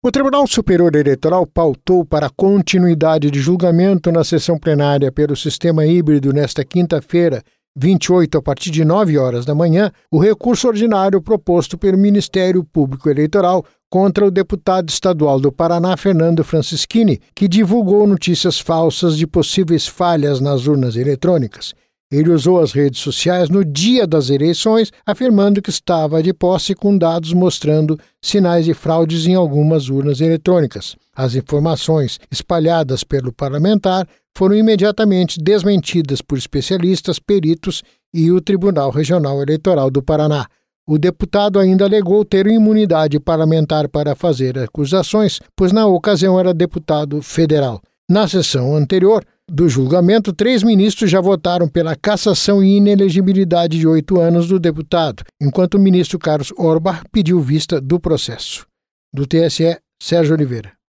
O Tribunal Superior Eleitoral pautou para a continuidade de julgamento na sessão plenária pelo sistema híbrido nesta quinta-feira, 28, a partir de 9 horas da manhã, o recurso ordinário proposto pelo Ministério Público Eleitoral contra o deputado estadual do Paraná, Fernando Francischini, que divulgou notícias falsas de possíveis falhas nas urnas eletrônicas. Ele usou as redes sociais no dia das eleições, afirmando que estava de posse com dados mostrando sinais de fraudes em algumas urnas eletrônicas. As informações espalhadas pelo parlamentar foram imediatamente desmentidas por especialistas, peritos e o Tribunal Regional Eleitoral do Paraná. O deputado ainda alegou ter imunidade parlamentar para fazer acusações, pois na ocasião era deputado federal. Na sessão anterior do julgamento, 3 ministros já votaram pela cassação e inelegibilidade de 8 anos do deputado, enquanto o ministro Carlos Orbach pediu vista do processo. Do TSE, Sérgio Oliveira.